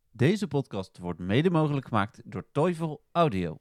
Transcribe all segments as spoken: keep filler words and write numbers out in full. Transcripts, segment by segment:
Deze podcast wordt mede mogelijk gemaakt door Teufel Audio.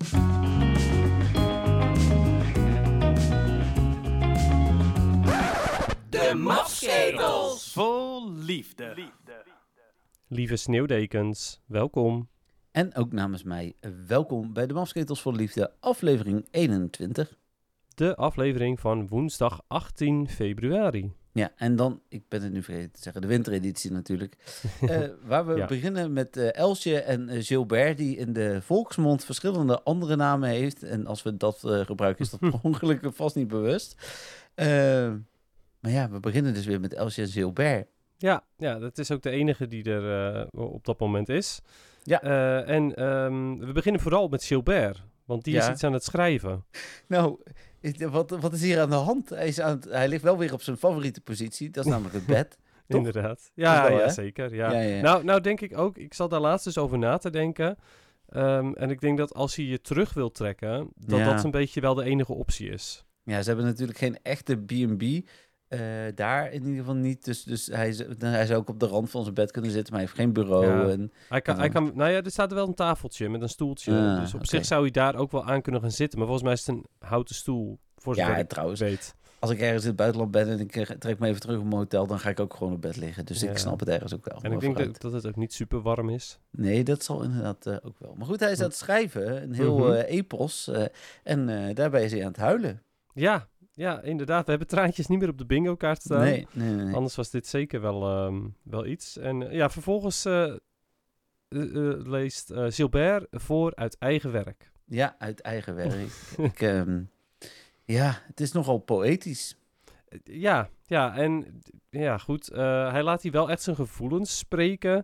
De Mafsketels! Vol liefde. Lieve sneeuwdekens, welkom. En ook namens mij, welkom bij de Mafsketels voor Liefde, aflevering eenentwintig. De aflevering van woensdag achttien februari. Ja, en dan, ik ben het nu vergeten te zeggen, de wintereditie natuurlijk. uh, waar we Ja. beginnen met uh, Elsje en uh, Gilbert, die in de volksmond verschillende andere namen heeft. En als we dat uh, gebruiken, is dat per ongeluk vast niet bewust. Uh, maar ja, we beginnen dus weer met Elsje en Gilbert. Ja, ja, dat is ook de enige die er uh, op dat moment is. Ja. Uh, en um, we beginnen vooral met Gilbert, want die Ja. is iets aan het schrijven. Nou, wat, wat is hier aan de hand? Hij, is aan het, hij ligt wel weer op zijn favoriete positie, dat is namelijk het bed. Toch? Inderdaad. Ja, wel, ja hè? zeker. Ja. Ja, ja, ja. Nou, nou denk ik ook, ik zat daar laatst eens over na te denken. Um, en ik denk dat als hij je terug wil trekken, dat Ja. dat een beetje wel de enige optie is. Ja, ze hebben natuurlijk geen echte B en B. Uh, daar in ieder geval niet. Dus, dus hij, z- hij zou ook op de rand van zijn bed kunnen zitten, maar hij heeft geen bureau. Ja. En, Hij kan, en hij dan- kan, nou ja, er staat er wel een tafeltje met een stoeltje. Ah, dus op oké. zich zou hij daar ook wel aan kunnen gaan zitten. Maar volgens mij is het een houten stoel, voor zover ja, ik trouwens, weet. als ik ergens in het buitenland ben en ik eh, trek me even terug op mijn hotel, dan ga ik ook gewoon op bed liggen. Dus Ja. ik snap het ergens ook wel. En Maar ik denk vooruit. dat, dat het ook niet super warm is. Nee, dat zal inderdaad uh, ook wel. Maar goed, hij is aan het schrijven, een heel Mhm. uh, epos. Uh, en uh, daarbij is hij aan het huilen. Ja, ja, inderdaad. We hebben traantjes niet meer op de bingo kaart staan. Nee, nee, nee. nee. Anders was dit zeker wel, um, wel iets. En uh, ja, vervolgens uh, uh, uh, leest uh, Gilbert voor uit eigen werk. Ja, uit eigen werk. ik, um, ja, het is nogal poëtisch. Uh, ja, ja, en ja, goed. Uh, hij laat hier wel echt zijn gevoelens spreken.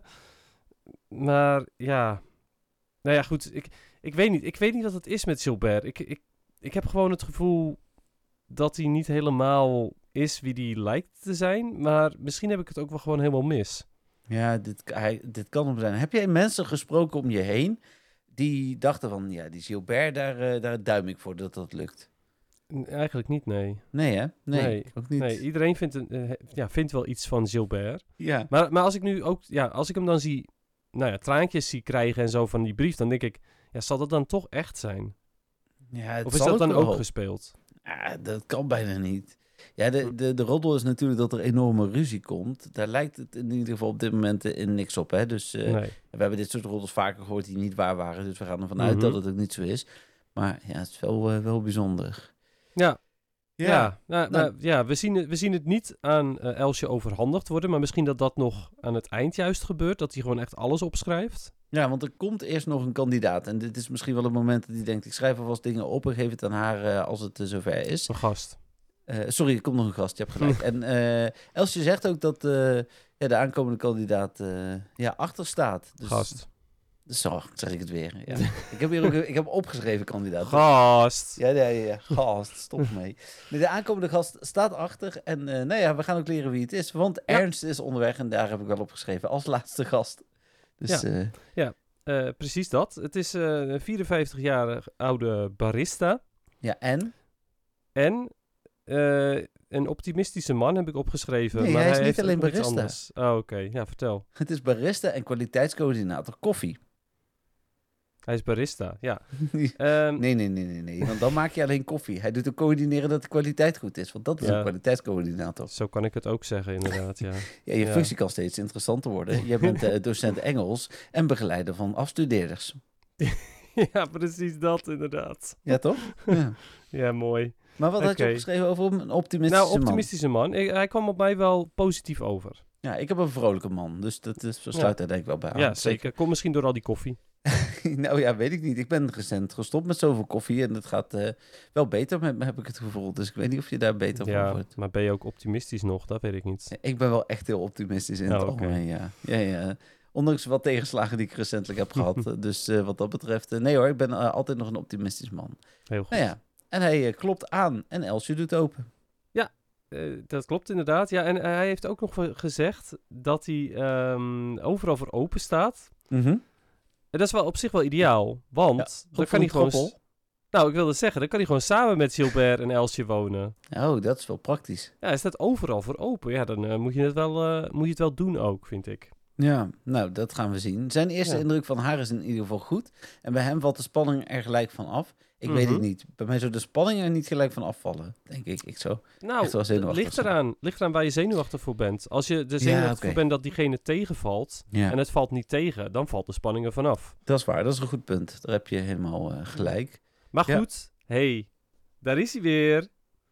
Maar ja, nou ja, goed. Ik, ik weet niet. Ik weet niet wat het is met Gilbert. Ik, ik, ik heb gewoon het gevoel dat hij niet helemaal is wie hij lijkt te zijn. Maar misschien heb ik het ook wel gewoon helemaal mis. Ja, dit, hij, dit kan hem zijn. Heb jij mensen gesproken om je heen die dachten van, ja, die Gilbert, daar, uh, daar duim ik voor dat dat lukt? Eigenlijk niet, nee. Nee, hè? Nee, Nee, ook niet. Nee, iedereen vindt, een, uh, ja, vindt wel iets van Gilbert. Ja. Maar, maar als ik nu ook, ja, als ik hem dan zie, nou ja, traantjes zie krijgen en zo van die brief, dan denk ik, ja, zal dat dan toch echt zijn? Ja, het Of is zal dat dan wel. ook gespeeld? Ja, dat kan bijna niet. Ja, de, de, de roddel is natuurlijk dat er enorme ruzie komt. Daar lijkt het in ieder geval op dit moment in niks op, hè. Dus uh, Nee. we hebben dit soort roddels vaker gehoord die niet waar waren. Dus we gaan ervan uit Mhm. dat het ook niet zo is. Maar ja, het is wel, uh, wel bijzonder. Ja. Ja, ja, nou, Nou- nou, ja we, zien het, we zien het niet aan uh, Elsje overhandigd worden, maar misschien dat dat nog aan het eind juist gebeurt, dat hij gewoon echt alles opschrijft. Ja, want er komt eerst nog een kandidaat. En dit is misschien wel het moment dat hij denkt, ik schrijf alvast dingen op en geef het aan haar uh, als het uh, zover is. Een gast. Uh, sorry, er komt nog een gast, je hebt gelijk. en uh, Elsje zegt ook dat uh, ja, de aankomende kandidaat uh, ja, achter staat. Dus, Gast. Dus zo, zeg ik het weer. Ja. ik heb hier ook ik heb opgeschreven kandidaat. Gast. Ja, ja, ja, ja. Gast, stop mee. Nee, de aankomende gast staat achter. En uh, nou ja, we gaan ook leren wie het is. Want Ja. Ernst is onderweg en daar heb ik wel opgeschreven als laatste gast. Dus Ja. uh, Uh, precies dat. Het is uh, een vierenvijftig-jarige oude barista. ja, en? En uh, een optimistische man heb ik opgeschreven. Nee, maar hij is hij niet heeft alleen ook nog iets barista. anders. Oh, oké. Okay. Ja, vertel. Het is barista en kwaliteitscoördinator koffie. Hij is barista, ja. nee, Um, nee, nee, nee, nee. Want dan maak je alleen koffie. Hij doet ook coördineren dat de kwaliteit goed is. Want dat is Ja. een kwaliteitscoördinator. Zo kan ik het ook zeggen, inderdaad, ja. Ja, je Ja. functie kan steeds interessanter worden. Jij bent uh, docent Engels en begeleider van afstudeerders. Ja, precies dat, inderdaad. Ja, toch? Ja. Ja, mooi. Maar wat had je Oké. opgeschreven over een optimistische Nou, optimistische man. man. Ik, hij kwam op mij wel positief over. man? Ja, ik heb een vrolijke man. Dus dat is, zo sluit daar denk ik wel bij aan. Ja, zeker. Kom misschien door al die koffie. Nou ja, weet ik niet. Ik ben recent gestopt met zoveel koffie en het gaat uh, wel beter met me, heb ik het gevoel. Dus ik weet niet of je daar beter van Ja, wordt. maar ben je ook optimistisch nog? Dat weet ik niet. Ik ben wel echt heel optimistisch in Oh, het oké. algemeen, ja. Ja, ja. Ondanks wat tegenslagen die ik recentelijk heb gehad. Dus uh, wat dat betreft, uh, nee hoor, ik ben uh, altijd nog een optimistisch man. Heel goed. Nou ja, en hij uh, klopt aan en Elsje doet open. Uh, dat klopt inderdaad. Ja, en uh, hij heeft ook nog gezegd dat hij um, overal voor open staat. Mhm. En dat is wel op zich wel ideaal. Want Ja, dan ook kan hij voor een gewoon... koppel. Nou, ik wilde zeggen, dan kan hij gewoon samen met Gilbert en Elsje wonen. Oh, dat is wel praktisch. Ja, hij staat overal voor open. Ja, dan uh, moet, je het wel, uh, moet je het wel doen ook, vind ik. Ja, nou, dat gaan we zien. Zijn eerste Ja. indruk van haar is in ieder geval goed. En bij hem valt de spanning er gelijk van af. Ik weet het Mhm. niet. Bij mij zou de spanning er niet gelijk van afvallen, denk ik. Ik zo. Nou, Echt wel zenuwachtig ligt zijn. eraan. Ligt eraan waar je zenuwachtig voor bent. Als je er zenuwachtig oké. voor bent dat diegene tegenvalt Ja, en het valt niet tegen, dan valt de spanning er vanaf. dat is waar. Dat is een goed punt. Daar heb je helemaal eh, gelijk. Maar Ja. goed, hey, daar is hij weer.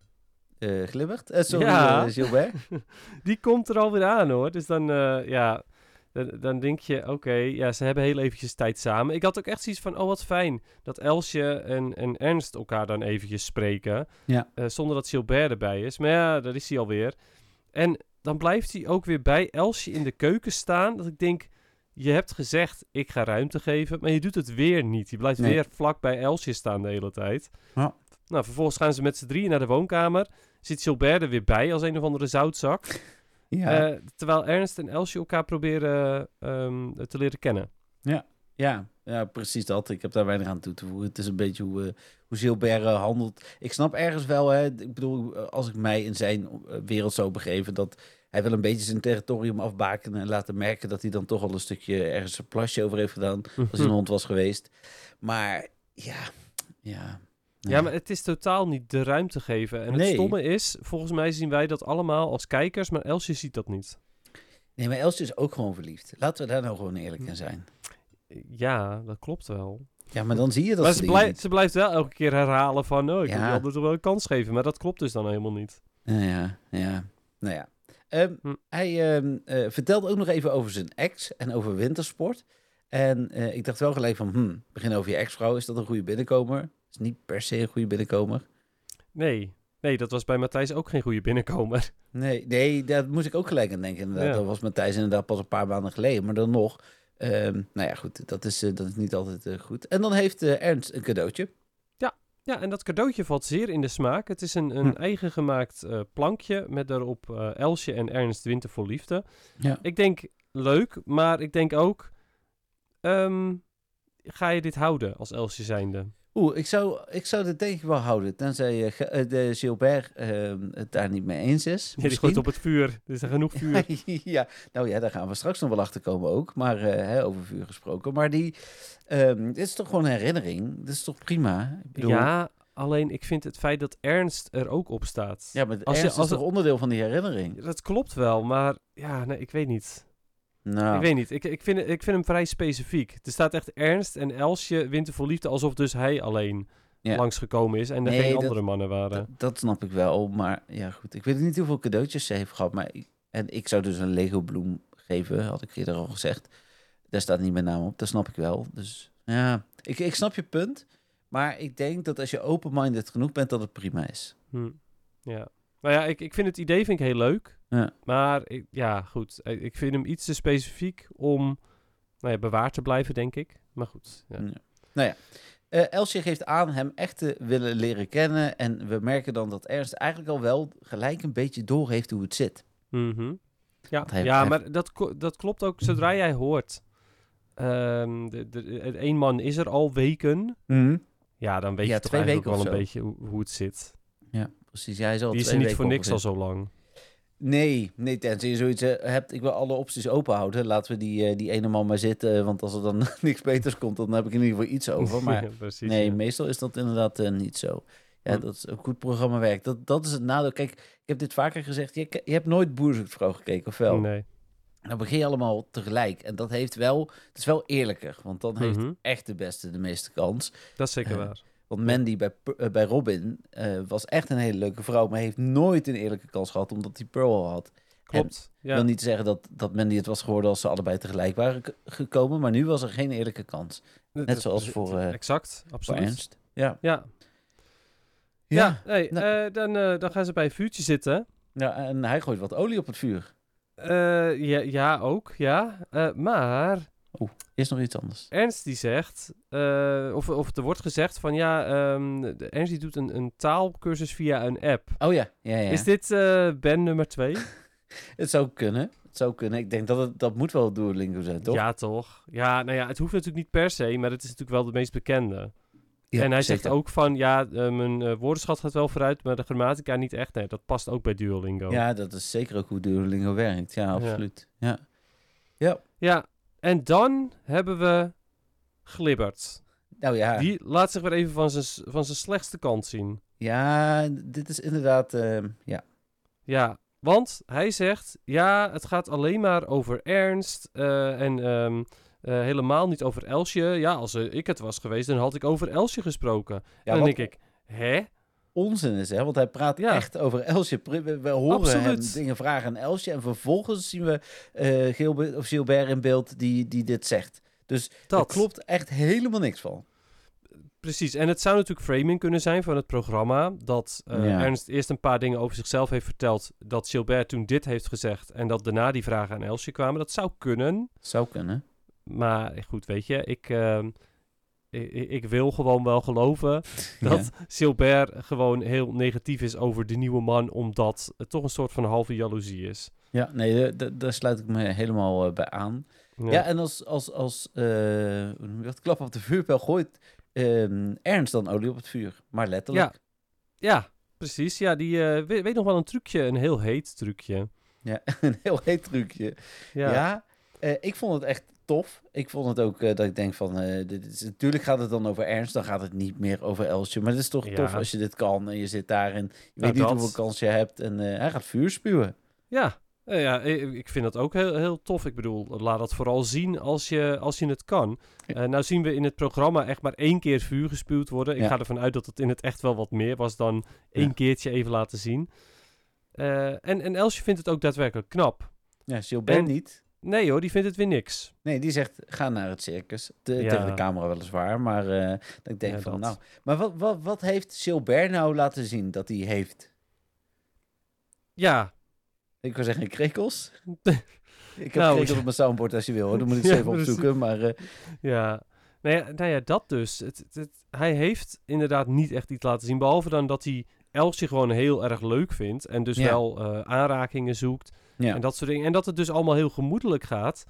Eh Glibbert? Eh, sorry, Ja. eh, Gilbert. Die komt er alweer aan hoor. Dus dan, eh, ja, dan, dan denk je, oké, ja, ze hebben heel eventjes tijd samen. Ik had ook echt zoiets van, oh wat fijn dat Elsje en, en Ernst elkaar dan eventjes spreken. Ja. Eh, zonder dat Gilbert erbij is. Maar ja, daar is hij alweer. En dan blijft hij ook weer bij Elsje in de keuken staan. Dat ik denk, je hebt gezegd, ik ga ruimte geven. Maar je doet het weer niet. Je blijft Nee. weer vlak bij Elsje staan de hele tijd. Ja. Nou, vervolgens gaan ze met z'n drieën naar de woonkamer. Zit Gilbert er weer bij als een of andere zoutzak. Ja. Eh, terwijl Ernst en Elsje elkaar proberen ehm, te leren kennen. Ja, ja, precies dat. Ik heb daar weinig aan toe te voegen. Het is een beetje hoe, eh, hoe Gilbert eh, handelt. Ik snap ergens wel, hè, ik bedoel, eh, als ik mij in zijn eh, wereld zou begeven, dat hij wil een beetje zijn territorium afbakenen en laten merken dat hij dan toch al een stukje ergens een plasje over heeft gedaan, als hij een hond was geweest. Maar ja, ja. Ja, maar het is totaal niet de ruimte geven. En het Nee. stomme is, volgens mij zien wij dat allemaal als kijkers, maar Elsje ziet dat niet. Nee, maar Elsje is ook gewoon verliefd. Laten we daar nou gewoon eerlijk in zijn. Ja, dat klopt wel. Ja, maar dan zie je dat Maar soort ze, dingen blijft, ze blijft wel elke keer herhalen van, oh, ik Ja. wil je altijd wel een kans geven. Maar dat klopt dus dan helemaal niet. niet. Ja, ja, ja. Nou ja. Ehm, Hm. Hij ehm, eh, vertelde ook nog even over zijn ex en over wintersport. En eh, ik dacht wel gelijk van, hmm, begin over je ex-vrouw. Is dat een goede binnenkomer? Is niet per se een goede binnenkomer. Nee, nee, dat was bij Matthijs ook geen goede binnenkomer. Nee, nee, daar moest ik ook gelijk aan denken. Inderdaad. Ja. Dat was Matthijs inderdaad pas een paar maanden geleden. Maar dan nog, ehm, nou ja, goed, dat is, eh, dat is niet altijd eh, goed. En dan heeft eh, Ernst een cadeautje. Ja, en dat cadeautje valt zeer in de smaak. Het is een, een Hm. eigen gemaakt eh, plankje met daarop eh, Elsje en Ernst Winter vol Liefde. Ja. Ik denk leuk, maar ik denk ook, ehm, ga je dit houden als Elsje zijnde? Oeh, ik zou, ik zou dit denk ik wel houden. Tenzij eh, Ge- eh, de Gilbert ehm, het daar niet mee eens is. Ja, die gooit op het vuur. Er is er genoeg vuur. ja, nou ja, daar gaan we straks nog wel achter komen ook. Maar eh, hè, over vuur gesproken. Maar die, ehm, dit is toch gewoon een herinnering? Dit is toch prima? Ik bedoel, Ja, alleen ik vind het feit dat Ernst er ook op staat. ja, maar als als je- Ernst als is toch onderdeel van die herinnering? Dat klopt wel, maar ja, nee, ik weet niet. Nou, Ik weet niet. Ik, ik, vind, het- ik vind hem vrij specifiek. Er staat echt Ernst en Elsje Winter vol Liefde, alsof dus hij alleen ja, langsgekomen is en er Nee, geen dat- andere mannen waren. dat, dat snap ik wel. Maar ja, goed. Ik weet niet hoeveel cadeautjes ze heeft gehad. Maar ik, en ik zou dus een Lego bloem geven, had ik eerder al gezegd. Daar staat niet mijn naam op. Dat snap ik wel. Dus ja, ik, ik snap je punt. Maar ik denk dat als je open-minded genoeg bent, dat het prima is. Hm. Ja. Nou ja, ik, ik vind het idee vind ik heel leuk. Ja. Maar ik, ja, goed. Ik ik vind hem iets te specifiek om nou ja, bewaard te blijven, denk ik. Maar goed. Ja. Ja. Nou ja, eh, Elsje geeft aan hem echt te willen leren kennen. En we merken dan dat Ernst eigenlijk al wel gelijk een beetje door heeft hoe het zit. Mhm. Ja, Want hij- ja hij- maar dat, ko- dat klopt ook zodra jij hoort. ehm de, de, de- een man is er al weken. Ja, dan weet Ja, je toch twee eigenlijk weken wel of een zo. beetje hoe, hoe het zit. Ja, precies. Jij is al Die is twee er niet weken voor niks al ongeveer. zo lang. Nee, nee, tenzij je zoiets eh, hebt. Ik wil alle opties open houden. Laten we die, eh, die ene man maar zitten. Want als er dan niks beters komt, dan heb ik in ieder geval iets over. Maar Ja, precies, nee, ja. meestal is dat inderdaad eh, niet zo. Ja, Hm. dat is een goed programmawerk. Dat, dat is het nadeel. Kijk, ik heb dit vaker gezegd. Je, je hebt nooit Boer zoekt vrouw gekeken, of wel? Nee. Dan begin je allemaal tegelijk. En dat heeft wel, het is wel eerlijker. Want dan heeft Mhm. echt de beste de meeste kans. Dat is zeker Eh, waar. Want Mandy bij, Pu- eh, bij Robin eh, was echt een hele leuke vrouw. Maar heeft nooit een eerlijke kans gehad, omdat hij Pearl al had. Klopt. Ik Ja. wil niet zeggen dat, dat Mandy het was geworden als ze allebei tegelijk waren k- gekomen. Maar nu was er geen eerlijke kans. Net zoals voor, eh, Exact, Voor absoluut. Ernst. Ja. Ja. Ja. Ja, hey, nou. eh, dan, eh, dan gaan ze bij een vuurtje zitten. ja, en hij gooit wat olie op het vuur. Eh, ja, ja, ook, ja. Eh, maar Is nog iets anders. Ernst die zegt, eh, of, of er wordt gezegd van ja, ehm, de Ernst die doet een, een taalkursus via een app. Oh ja, ja, ja. Is dit eh Ben nummer twee? Het zou kunnen. Het zou kunnen. Ik denk dat het, dat moet wel Duolingo zijn, toch? Ja, toch? Ja, nou ja, het hoeft natuurlijk niet per se, maar het is natuurlijk wel de meest bekende. Ja, en hij zeker. zegt ook van, ja, eh, mijn eh, woordenschat gaat wel vooruit, maar de grammatica niet echt. Nee, dat past ook bij Duolingo. Ja, dat is zeker ook hoe Duolingo werkt. Ja, absoluut. Ja. Ja. Ja, en dan hebben we Glibbert. Nou ja, Die laat zich weer even van zijn van zijn slechtste kant zien. ja, dit is inderdaad, uh, ja. Ja, want hij zegt, ja, het gaat alleen maar over Ernst uh, en um, uh, helemaal niet over Elsje. Ja, als uh, ik het was geweest, dan had ik over Elsje gesproken. Ja, en dan denk ik, hè? Onzin is, hè? Want hij praat ja. echt over Elsje. We, we horen Absoluut. hem dingen vragen aan Elsje en vervolgens zien we uh, Gilbert, of Gilbert in beeld die, die dit zegt. Dus daar klopt echt helemaal niks van. Precies, en het zou natuurlijk framing kunnen zijn van het programma, dat uh, ja. Ernst eerst een paar dingen over zichzelf heeft verteld, dat Gilbert toen dit heeft gezegd en dat daarna die vragen aan Elsje kwamen. Dat zou kunnen. Zou kunnen. Maar goed, weet je, ik, uh, ik, ik wil gewoon wel geloven dat ja. Gilbert gewoon heel negatief is over de nieuwe man, omdat het toch een soort van halve jaloezie is. Ja, nee, d- d- daar sluit ik me helemaal uh, bij aan. Ja, ja en als, als, als uh, wat klap op de vuurpijl gooit Um, Ernst dan olie op het vuur, maar letterlijk. Ja, ja precies. Ja, die uh, weet, weet nog wel een trucje, een heel heet trucje. Ja, een heel heet trucje. Ja, ja uh, ik vond het echt tof. Ik vond het ook uh, dat ik denk van, uh, dit is, natuurlijk gaat het dan over Ernst, dan gaat het niet meer over Elsje. Maar het is toch ja. tof als je dit kan en je zit daar en je nou, weet niet dat. hoeveel kans je hebt en uh, hij gaat vuur spuwen. Ja. Uh, ja, ik vind dat ook heel, heel tof. Ik bedoel, laat dat vooral zien als je, als je het kan. Uh, nou zien we in het programma echt maar één keer vuur gespuwd worden. Ik ja. ga ervan uit dat het in het echt wel wat meer was dan één ja. keertje even laten zien. Uh, en, en Elsje vindt het ook daadwerkelijk knap. Ja, Gilbert en, niet. Nee hoor, die vindt het weer niks. Nee, die zegt, ga naar het circus. Te, ja. Tegen de camera weliswaar, maar uh, dat ik denk ja, van, dat. nou... Maar wat, wat, wat heeft Gilbert nou laten zien dat hij heeft? Ja... Ik wil zeggen krekels. Ik heb nou, krekels op mijn soundboard als je wil. Hoor. Dan moet ik ze ja, even opzoeken. Maar, uh... ja. Nou ja, nou ja, dat dus. Het, het, het, hij heeft inderdaad niet echt iets laten zien. Behalve dan dat hij Elsje gewoon heel erg leuk vindt. En dus ja. wel uh, aanrakingen zoekt. Ja. En dat soort dingen. En dat het dus allemaal heel gemoedelijk gaat.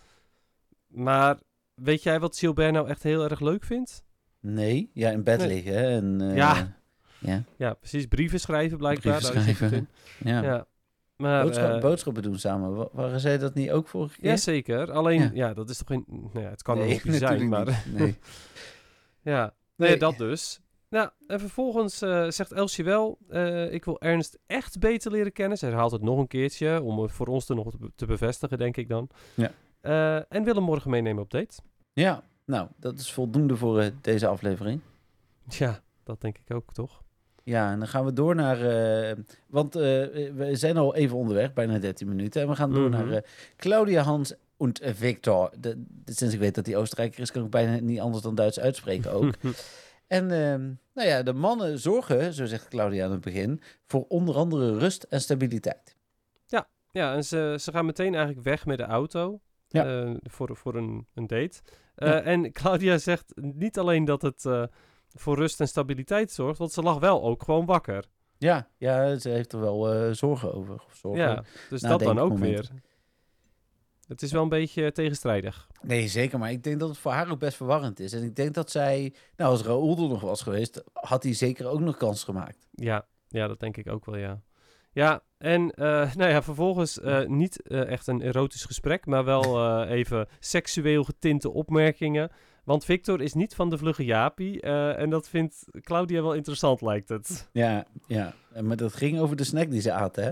Maar weet jij wat Gilbert nou echt heel erg leuk vindt? Nee. Ja, in bed nee. liggen. En, uh, ja. ja. Ja, precies. Brieven schrijven blijkbaar. Brieven schrijven. Ja. ja. Maar, Boodschap, uh, boodschappen doen samen. Waren zij dat niet ook vorige keer? Jazeker. Alleen, ja. ja, dat is toch geen... Nou ja, het kan nee, een hobby zijn, maar... Nee. ja, nee, nee, dat dus. Nou, en vervolgens uh, zegt Elsje wel... Uh, ik wil Ernst echt beter leren kennen. Ze herhaalt het nog een keertje... om het voor ons te nog te, be- te bevestigen, denk ik dan. Ja. Uh, en wil hem morgen meenemen op date. Ja, nou, dat is voldoende voor uh, deze aflevering. Ja, dat denk ik ook, toch? Ja, en dan gaan we door naar... Uh, want uh, we zijn al even onderweg, bijna dertien minuten. En we gaan door mm-hmm. naar uh, Claudia, Hans en Victor. De, de, sinds ik weet dat hij Oostenrijker is, kan ik bijna niet anders dan Duits uitspreken ook. en uh, nou ja, de mannen zorgen, zo zegt Claudia aan het begin... voor onder andere rust en stabiliteit. Ja, ja en ze, ze gaan meteen eigenlijk weg met de auto... Ja. Uh, voor, voor een, een date. Uh, ja. En Claudia zegt niet alleen dat het... Uh, voor rust en stabiliteit zorgt, want ze lag wel ook gewoon wakker. Ja, ja ze heeft er wel uh, zorgen over. Of zorgen ja, dus dat dan ook momenten. weer. Het is wel een beetje tegenstrijdig. Nee, zeker, maar ik denk dat het voor haar ook best verwarrend is. En ik denk dat zij, nou als Raoul er nog was geweest, had hij zeker ook nog kans gemaakt. Ja, ja, dat denk ik ook wel, ja. Ja, en uh, nou ja, vervolgens uh, niet uh, echt een erotisch gesprek, maar wel uh, even seksueel getinte opmerkingen. Want Victor is niet van de vlugge Jaapie. Uh, en dat vindt Claudia wel interessant, lijkt het. Ja, ja. Maar dat ging over de snack die ze aten, hè?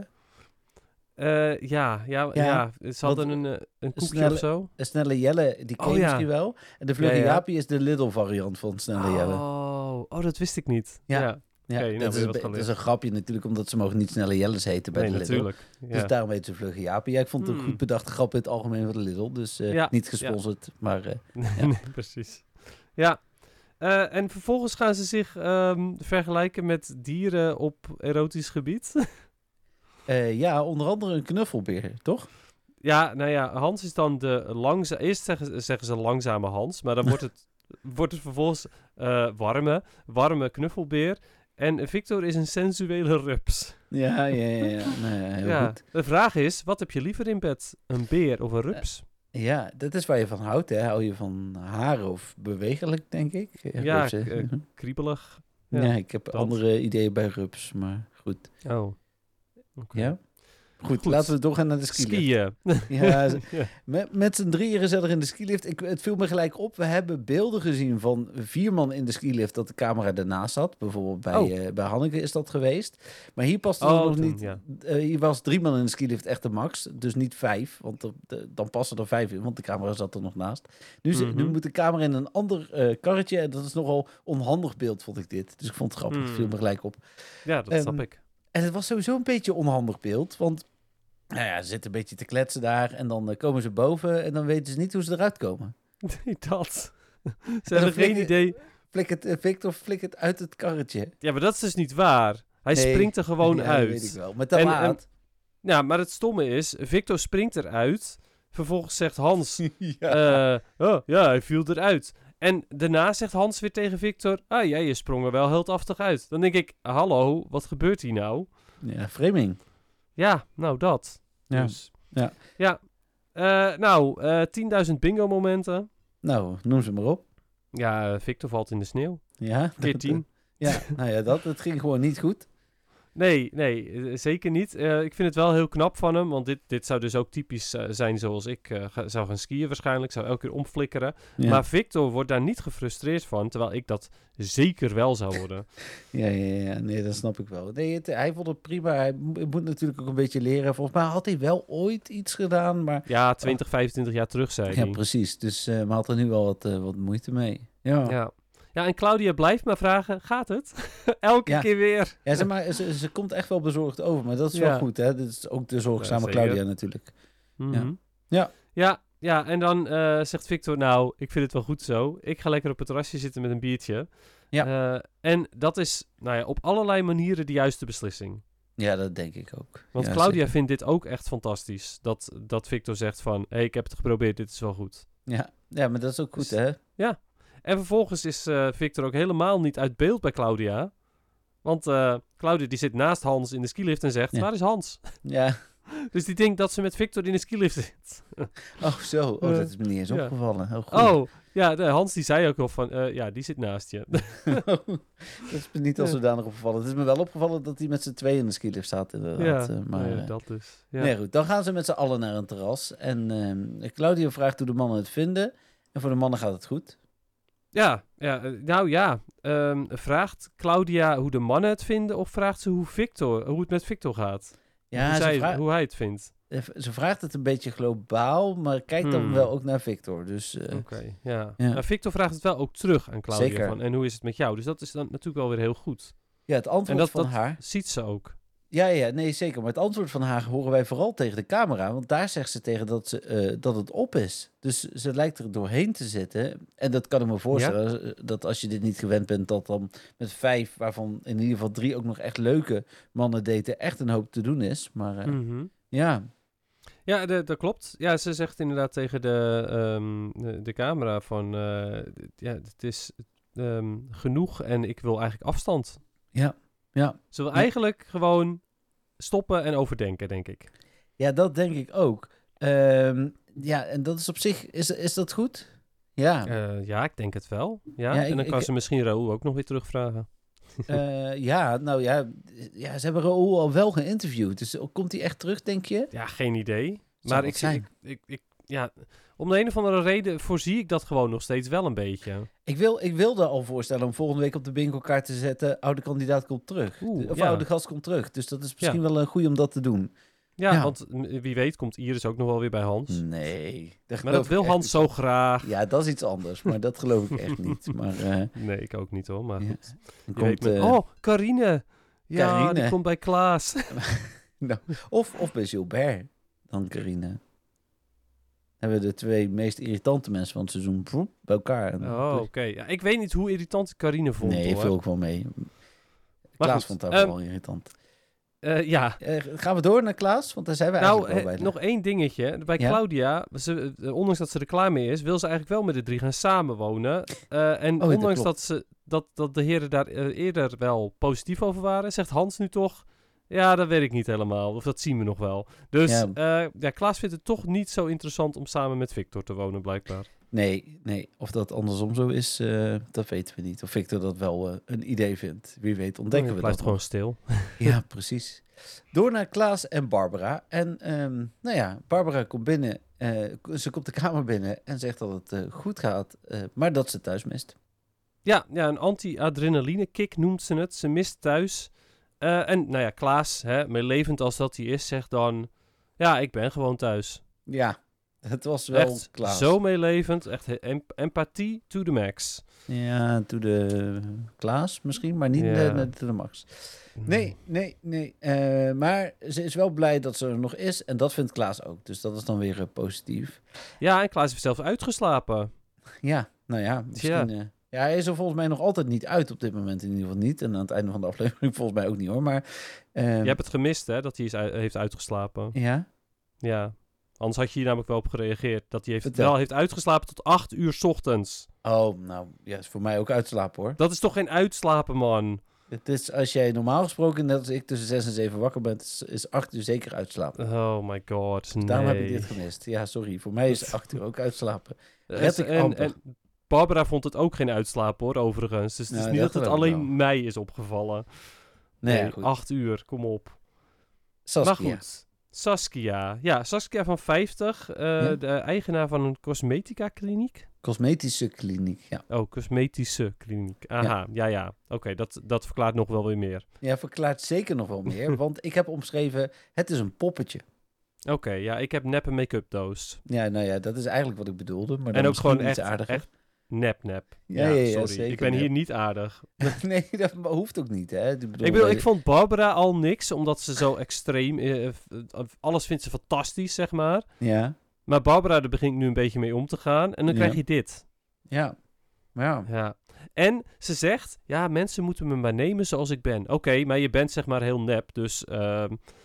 Uh, ja, ja, ja, ja. Ze hadden een, een koekje snelle, of zo. Een snelle Jelle, die ken je oh, ja. misschien wel. En de vlugge ja, ja. Jaapie is de Lidl-variant van snelle oh, Jelle. Oh, dat wist ik niet. Ja. ja. Ja, okay, dat, nou, is, dat is een grapje natuurlijk, omdat ze mogen niet snelle Jelles heten bij nee, de Lidl. Natuurlijk. Ja. Dus daarom heet ze vlugge Jaapie. Ja, ik vond het hmm. een goed bedachte grap in het algemeen van de Lidl. Dus uh, ja. niet gesponsord, ja. maar... Uh, ja. nee, precies. Ja, uh, en vervolgens gaan ze zich um, vergelijken met dieren op erotisch gebied. uh, ja, onder andere een knuffelbeer, toch? Ja, nou ja, Hans is dan de langzame... Eerst zeggen, zeggen ze langzame Hans, maar dan wordt het, wordt het vervolgens uh, warme, warme knuffelbeer. En Victor is een sensuele rups. Ja, ja, ja. ja. Nee, heel ja. goed. De vraag is, wat heb je liever in bed? Een beer of een rups? Uh, Ja, dat is waar je van houdt, hè? Hou je van haren of bewegelijk, denk ik? Ja, k- uh, kriebelig. Ja, ja ik heb dat. andere ideeën bij rups, maar goed. Oh. Okay. Ja? Goed, Goed. laten we doorgaan naar de skilift. Skiën. Ja, z- Ja. met, met z'n drieën gezellig in de skilift. Ik, het viel me gelijk op. We hebben beelden gezien van vier man in de skilift dat de camera ernaast zat. Bijvoorbeeld bij, Oh. eh, bij Hanneke is dat geweest. Maar hier past het Oh, nog toen, niet. ja. Eh, hier was drie man in de skilift echt de max. Dus niet vijf, want er- de- dan passen er vijf in, want de camera zat er nog naast. Nu, ze- Mhm. nu moet de camera in een ander eh, karretje. En dat is nogal onhandig beeld, vond ik dit. Dus ik vond het grappig. Het viel Hmm. me gelijk op. Ja, dat Ehm, snap ik. En het was sowieso een beetje een onhandig beeld. Want nou ja, ze zitten een beetje te kletsen daar. En dan eh, komen ze boven. En dan weten ze niet hoe ze eruit komen. Nee, dat. Ze dan hebben geen flikker- idee. Flikkert, eh, Victor flikkert uit het karretje. Ja, maar dat is dus niet waar. Hij Nee. springt er gewoon Ja, uit. Dat weet ik wel. Maar te En- laat. Ja, maar het stomme is, Victor springt eruit. Vervolgens zegt Hans, ja. eh, oh, ja, hij viel eruit. En daarna zegt Hans weer tegen Victor, ah ja, je sprong er wel heldhaftig uit. Dan denk ik, hallo, wat gebeurt hier nou? ja, framing. Ja, nou dat. Ja. Dus, Ja. ja. Eh, nou, eh tienduizend bingo momenten. Nou, noem ze maar op. Ja, eh, Victor valt in de sneeuw. Ja, Keer dat, tien. Ja, nou ja, dat. Het ging gewoon niet goed. Nee, nee, eh, zeker niet. Eh, ik vind het wel heel knap van hem, want dit, dit zou dus ook typisch eh, zijn zoals ik eh, ga- zou gaan skiën waarschijnlijk. Zou elke keer omflikkeren. Ja. Maar Victor wordt daar niet gefrustreerd van, terwijl ik dat zeker wel zou worden. Ja, ja, ja, nee, dat snap ik wel. Nee, het- hij vond het prima. Hij mo- moet natuurlijk ook een beetje leren. Volgens mij had hij wel ooit iets gedaan, maar... Ja, twintig, vijfentwintig jaar terug, zei Ja, hij. precies. Dus uh, maar had er nu wel wat, uh, wat moeite mee. Ja. Ja. Ja, en Claudia blijft maar vragen, gaat het? Elke Ja. keer weer. Ja, zeg maar, ze, ze komt echt wel bezorgd over, maar dat is Ja. wel goed, hè? Dit is ook de zorgzame Ja, zeker. Claudia natuurlijk. Mhm. Ja. Ja, ja, en dan eh, zegt Victor, nou, ik vind het wel goed zo. Ik ga lekker op het terrasje zitten met een biertje. Ja. Eh, en dat is, nou ja, op allerlei manieren de juiste beslissing. Ja, dat denk ik ook. Want Ja, Claudia zeker. vindt dit ook echt fantastisch. Dat, dat Victor zegt van, hé, hey, ik heb het geprobeerd, dit is wel goed. Ja. ja, maar dat is ook goed, Dus- hè? En vervolgens is eh, Victor ook helemaal niet uit beeld bij Claudia. Want eh, Claudia die zit naast Hans in de skilift en zegt, Ja. waar is Hans? Ja. Dus die denkt dat ze met Victor in de skilift zit. Oh, zo. Oh, Eh, dat is me niet eens ja. opgevallen. Oh, goed. Oh, ja, de, Hans die zei ook al van, eh, ja, die zit naast je. dat is me niet als Ja. zodanig opgevallen. Het is me wel opgevallen dat hij met z'n tweeën in de skilift staat, inderdaad. ja, eh, maar, nee, eh, dat dus. Ja. Nee, goed. Dan gaan ze met z'n allen naar een terras. En eh, Claudia vraagt hoe de mannen het vinden. En voor de mannen gaat het goed. Ja, ja, eh, nou ja. ehm, vraagt Claudia hoe de mannen het vinden of vraagt ze hoe, Victor, hoe het met Victor gaat? Ja, hoe, ze, zij, vra- hoe hij het vindt. eh, ze vraagt het een beetje globaal, maar kijkt dan Hmm. wel ook naar Victor. Dus eh, Oké, ja. ja. Maar Victor vraagt het wel ook terug aan Claudia. Zeker. Van, en hoe is het met jou? Dus dat is dan natuurlijk wel weer heel goed. ja, het antwoord En dat- van dat- haar... Ziet ze ook. Ja, ja, nee, zeker. Maar het antwoord van haar horen wij vooral tegen de camera. Want daar zegt ze tegen dat, ze, eh, dat het op is. Dus ze lijkt er doorheen te zitten. En dat kan ik me voorstellen. eh, Dat als je dit niet gewend bent, dat dan met vijf, waarvan in ieder geval drie ook nog echt leuke mannen daten, echt een hoop te doen is. Maar eh, Mhm. ja, Ja, de- dat klopt. Ja, ze zegt inderdaad tegen de, ehm, de, de camera van... eh, d- ja, het is ehm, genoeg en ik wil eigenlijk afstand. ja, ja. Ze wil Ja. eigenlijk gewoon stoppen en overdenken, denk ik. Ja, dat denk ik ook. Ehm, ja, en dat is op zich, is, is dat goed? Ja. Eh, ja, ik denk het wel. Ja, Ja, en ik- dan kan ik- ze misschien Raoul ook nog weer terugvragen. Eh, ja, nou ja, ja, ze hebben Raoul al wel geïnterviewd. Dus komt hij echt terug, denk je? Ja, geen idee. Zou Maar wat ik, zijn. ik, ik, ik, ja, om de een of andere reden voorzie ik dat gewoon nog steeds wel een beetje. Ik, wil, ik wilde al voorstellen om volgende week op de bingo-kaart te zetten... oude kandidaat komt terug. Oeh, of ja. oude gast komt terug. Dus dat is misschien Ja. wel een goeie om dat te doen. Ja, Ja. want m- wie weet komt Iris ook nog wel weer bij Hans. Nee. Maar dat geloof wil ik echt Hans niet. zo graag. Ja, dat is iets anders. Maar dat geloof ik echt niet. Maar eh, Nee, ik ook niet hoor, maar ja. goed. dan Je weet komt... me- eh, oh, Carine. Ja, Carine. die komt bij Klaas. of, of bij Gilbert dan Carine. Hebben we de twee meest irritante mensen van het seizoen vroep, bij elkaar. En- Oh, oké. Ja, ik weet niet hoe irritant Carine vond nee, hoor. viel ook wel mee. Maar Klaas goed, vond dat ehm, wel irritant. Eh, ja, Eh, gaan we door naar Klaas? Want daar zijn we nou, eigenlijk wel eh, bij. nog één dingetje. Bij Ja? Claudia, ze, eh, ondanks dat ze er klaar mee is, wil ze eigenlijk wel met de drie gaan samenwonen. Eh, en Oh, ja, dat ondanks klopt. dat, ze, dat, dat de heren daar eh, eerder wel positief over waren, zegt Hans nu toch... Ja, dat weet ik niet helemaal. Of dat zien we nog wel. Dus Ja. ja, ja, Klaas vindt het toch niet zo interessant om samen met Victor te wonen, blijkbaar. Nee, nee. Of dat andersom zo is, eh, dat weten we niet. Of Victor dat wel eh, een idee vindt. Wie weet ontdekken Het we blijft dat gewoon nog. stil. Ja, precies. Door naar Klaas en Barbara. En ehm, nou ja, Barbara komt binnen. Uh, ze komt de kamer binnen en zegt dat het uh, goed gaat. Uh, maar dat ze thuis mist. Ja, ja, een anti-adrenaline kick noemt ze het. Ze mist thuis. Uh, en nou ja, Klaas, hè, meelevend als dat hij is, zegt dan... Ja, ik ben gewoon thuis. Ja, het was wel echt Klaas. Zo meelevend. Echt emp- empathie to the max. Ja, to de Klaas misschien, maar niet Ja. de, to de max. Nee, nee, nee. Uh, maar ze is wel blij dat ze er nog is. En dat vindt Klaas ook. Dus dat is dan weer uh, positief. Ja, en Klaas heeft zelfs uitgeslapen. Ja, nou ja, misschien... Ja. Uh, ja, hij is er volgens mij nog altijd niet uit op dit moment in ieder geval niet. En aan het einde van de aflevering volgens mij ook niet hoor. Maar, uh, je hebt het gemist hè, dat hij is uit, heeft uitgeslapen. Ja? Ja. Anders had je hier namelijk wel op gereageerd. Dat hij heeft, Vertel. wel heeft uitgeslapen tot acht uur 's ochtends. Oh, nou, ja, is voor mij ook uitslapen hoor. Dat is toch geen uitslapen, man? Het is, als jij normaal gesproken, net als ik, tussen zes en zeven wakker bent, is, is acht uur zeker uitslapen. Oh my god, nee. Daarom heb ik dit gemist. Ja, sorry. Voor mij is acht uur ook uitslapen. Red ik en, en Barbara vond het ook geen uitslapen hoor, overigens. Dus het is nou, niet dat, dat het alleen wel. mij is opgevallen. Nee, nee acht uur, kom op. Saskia. Maar goed. Saskia. Ja, Saskia van vijftig. Uh, ja? De eigenaar van een cosmetica-kliniek. Cosmetische kliniek, ja. Oh, cosmetische kliniek. Aha, ja, ja. ja. Oké, okay, dat, dat verklaart nog wel weer meer. Ja, verklaart zeker nog wel meer. Want ik heb omschreven, het is een poppetje. Oké, okay, ja, ik heb neppe make-up doos. Ja, nou ja, dat is eigenlijk wat ik bedoelde. Maar en ook gewoon iets echt, aardiger. echt nep-nep. Ja, ja, ja, ja, sorry. zeker ik ben nep. hier niet aardig. Nee, dat hoeft ook niet, hè. Ik bedoel, ik, bedoel, ik vond Barbara al niks, omdat ze zo extreem... Uh, alles vindt ze fantastisch, zeg maar. Ja. Maar Barbara, daar begint nu een beetje mee om te gaan. En dan ja. krijg je dit. Ja. Ja. ja. En ze zegt, ja, mensen moeten me maar nemen zoals ik ben. Oké, okay, maar je bent zeg maar heel nep, dus... Uh,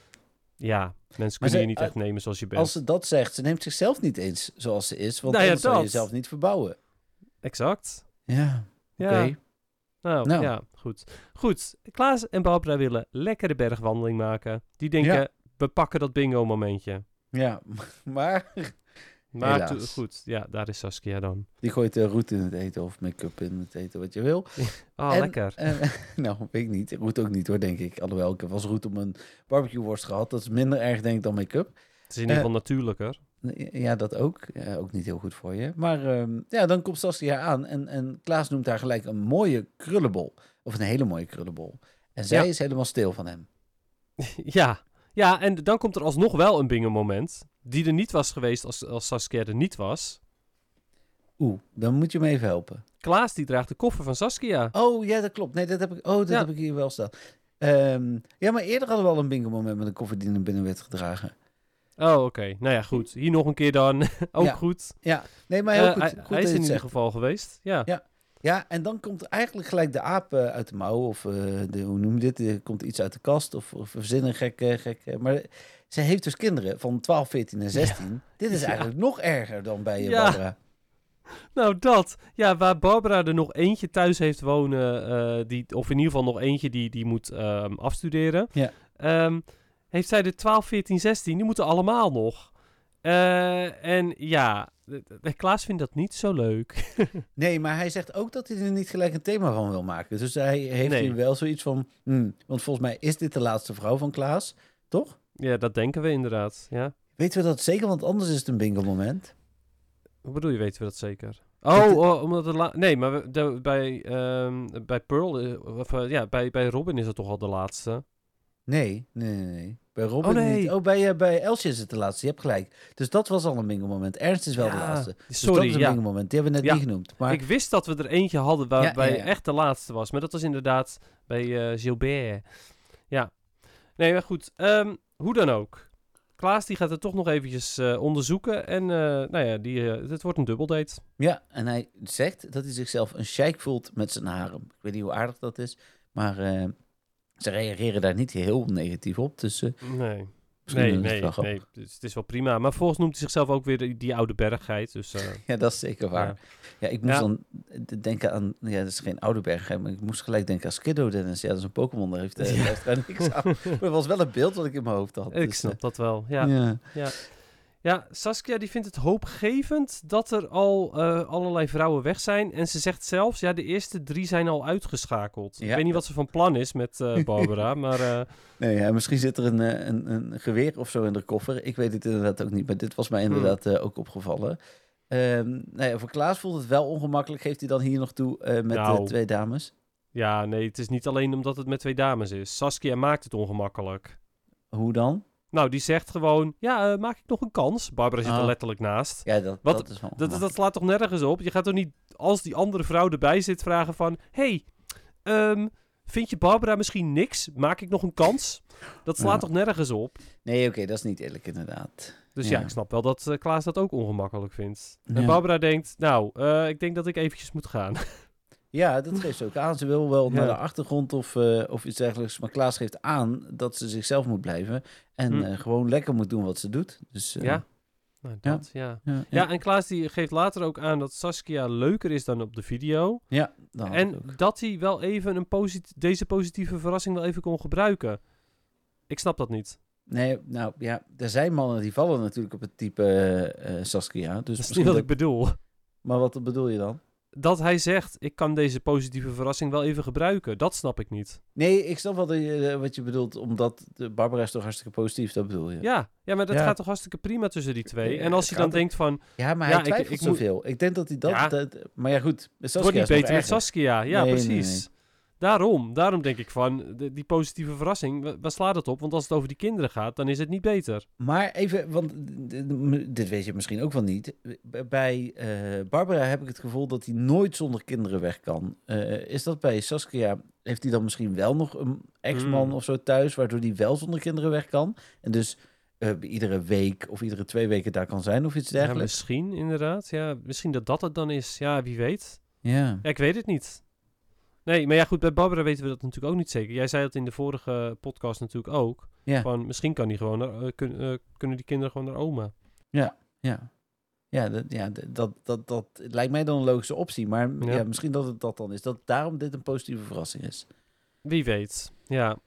ja, mensen kunnen ze, je niet echt uh, nemen zoals je bent. Als ze dat zegt, ze neemt zichzelf niet eens zoals ze is, want nou ja, dan zou je jezelf niet verbouwen. Exact. Ja, oké. Okay. Ja. Nou, nou, ja, goed. Goed, Klaas en Barbara willen lekker de bergwandeling maken. Die denken, ja. we pakken dat bingo momentje. Ja, maar... Maar to, goed, ja, daar is Saskia dan. Die gooit de roet in het eten of make-up in het eten, wat je wil. Oh, en, lekker. En, nou, weet ik niet. Roet ook niet hoor, denk ik. Alhoewel, ik heb wel eens roet op een barbecueworst gehad. Dat is minder erg, denk ik, dan make-up. Het is in ieder geval uh, natuurlijker. Ja, dat ook. Ja, ook niet heel goed voor je. Maar um, ja, dan komt Saskia aan en, en Klaas noemt haar gelijk een mooie krullenbol. Of een hele mooie krullenbol. En zij ja. is helemaal stil van hem. Ja. Ja, en dan komt er alsnog wel een bingo moment die er niet was geweest als, als Saskia er niet was. Oeh, dan moet je me even helpen. Klaas, die draagt de koffer van Saskia. Oh, ja, dat klopt. Nee, dat heb ik, oh, dat ja. heb ik hier wel staan. Um, ja, maar eerder hadden we al een bingo moment met een koffer die naar binnen werd gedragen. Oh, oké. Okay. Nou ja, goed. Hier nog een keer dan. Ook ja. goed. Ja, nee, maar heel uh, goed. Hij, goed hij is in ieder zegt. geval geweest. Ja. Ja. Ja, en dan komt eigenlijk gelijk de aap uh, uit de mouw. Of uh, de, hoe noem je dit? Er komt iets uit de kast. Of, of verzinnen gek, uh, gek. Uh, maar ze heeft dus kinderen van twaalf, veertien en zestien. Ja. Dit is eigenlijk ja. nog erger dan bij uh, ja. Barbara. Nou, dat. Ja, waar Barbara er nog eentje thuis heeft wonen. Uh, die, of in ieder geval nog eentje die, die moet uh, afstuderen. Ja. Um, heeft zij de twaalf, veertien, zestien. Die moeten allemaal nog. Uh, en ja... Klaas vindt dat niet zo leuk. Nee, maar hij zegt ook dat hij er niet gelijk een thema van wil maken. Dus hij heeft nee. hier wel zoiets van... Hmm, want volgens mij is dit de laatste vrouw van Klaas, toch? Ja, dat denken we inderdaad, ja. Weten we dat zeker? Want anders is het een bingo moment. Hoe bedoel je, weten we dat zeker? Oh, het... oh omdat het la- nee, maar we, de, bij, um, bij Pearl... Uh, of, uh, ja, bij, bij Robin is het toch al de laatste? Nee, nee, nee, nee. Bij Robin oh, nee. niet. Oh, bij, uh, bij Elsje is het de laatste. Je hebt gelijk. Dus dat was al een bingo moment. Ernst is wel ja, de laatste. Dus sorry, dat is een ja. bingo moment. Die hebben we net ja. niet genoemd. Maar... Ik wist dat we er eentje hadden waarbij ja, ja, ja. echt de laatste was. Maar dat was inderdaad bij uh, Gilbert. Ja. Nee, maar goed. Um, hoe dan ook. Klaas die gaat het toch nog eventjes uh, onderzoeken. En uh, nou ja, die, uh, het wordt een dubbeldate. Ja, en hij zegt dat hij zichzelf een sheik voelt met zijn harem. Ik weet niet hoe aardig dat is. Maar uh, ze reageren daar niet heel negatief op. Dus, uh, nee. Nee, nee, nee. Dus het is wel prima. Maar volgens noemt hij zichzelf ook weer die, die oude berggeit. Dus, uh, ja, dat is zeker waar. Ja, ja ik moest ja. dan denken aan... Ja, dat is geen oude berggeit, maar ik moest gelijk denken aan Skiddo Dennis. Ja, dat is een Pokémon, daar heeft, uh, ja. heeft daar niks aan. Maar het was wel een beeld wat ik in mijn hoofd had. Ik dus, snap uh, dat wel, ja. ja. ja. Ja, Saskia die vindt het hoopgevend dat er al uh, allerlei vrouwen weg zijn. En ze zegt zelfs, ja, de eerste drie zijn al uitgeschakeld. Ja. Ik weet niet wat ze van plan is met uh, Barbara, maar... Uh... Nee, ja, misschien zit er een, een, een geweer of zo in de koffer. Ik weet het inderdaad ook niet, maar dit was mij inderdaad uh, ook opgevallen. Um, nou ja, voor Klaas voelt het wel ongemakkelijk. Geeft hij dan hier nog toe uh, met nou, de twee dames? Ja, nee, het is niet alleen omdat het met twee dames is. Saskia maakt het ongemakkelijk. Hoe dan? Nou, die zegt gewoon, ja, uh, maak ik nog een kans? Barbara zit oh. er letterlijk naast. Ja, dat, Wat, dat is wel dat, dat slaat toch nergens op? Je gaat toch niet, als die andere vrouw erbij zit, vragen van... Hey, um, vind je Barbara misschien niks? Maak ik nog een kans? Dat slaat ja. toch nergens op? Nee, oké, okay, dat is niet eerlijk inderdaad. Dus ja, ja ik snap wel dat uh, Klaas dat ook ongemakkelijk vindt. Ja. En Barbara denkt, nou, uh, ik denk dat ik eventjes moet gaan. Ja, dat geeft ze ook aan. Ze wil wel ja. naar de achtergrond of, uh, of iets dergelijks. Maar Klaas geeft aan dat ze zichzelf moet blijven. En hm. uh, gewoon lekker moet doen wat ze doet. Dus, uh, ja, nou, dat, ja. Ja. Ja, ja. ja, en Klaas die geeft later ook aan dat Saskia leuker is dan op de video. Ja, dat en ook. dat hij wel even een posit- deze positieve verrassing wel even kon gebruiken. Ik snap dat niet. Nee, nou ja, er zijn mannen die vallen natuurlijk op het type uh, Saskia. Dus dat is niet wat dat... ik bedoel. Maar wat bedoel je dan? Dat hij zegt, ik kan deze positieve verrassing wel even gebruiken. Dat snap ik niet. Nee, ik snap wel je, wat je bedoelt, omdat de Barbara is toch hartstikke positief, dat bedoel je? Ja, ja maar dat ja. gaat toch hartstikke prima tussen die twee. Ja, en als je dan denkt van... Ja, maar hij ja, twijfelt ik, ik zoveel. Moet... Ik denk dat hij dat... Ja. dat maar ja, goed. Het wordt niet beter met Saskia. Ja, nee, precies. Nee, nee. Daarom, daarom denk ik van, de, die positieve verrassing, waar slaat het op? Want als het over die kinderen gaat, dan is het niet beter. Maar even, want dit weet je misschien ook wel niet. Bij uh, Barbara heb ik het gevoel dat hij nooit zonder kinderen weg kan. Uh, is dat bij Saskia, heeft hij dan misschien wel nog een ex-man mm. of zo thuis, waardoor hij wel zonder kinderen weg kan? En dus uh, iedere week of iedere twee weken daar kan zijn of iets dergelijks? Ja, misschien inderdaad. Ja, misschien dat dat het dan is. Ja, wie weet. Ja. Ja, ik weet het niet. Nee, maar ja goed, bij Barbara weten we dat natuurlijk ook niet zeker. Jij zei dat in de vorige podcast natuurlijk ook. Ja. Van, misschien kan die gewoon naar, uh, kun, uh, kunnen die kinderen gewoon naar oma. Ja, ja. Ja, dat, ja dat, dat, dat lijkt mij dan een logische optie. Maar ja. Ja, misschien dat het dat dan is. Dat daarom dit een positieve verrassing is. Wie weet, ja.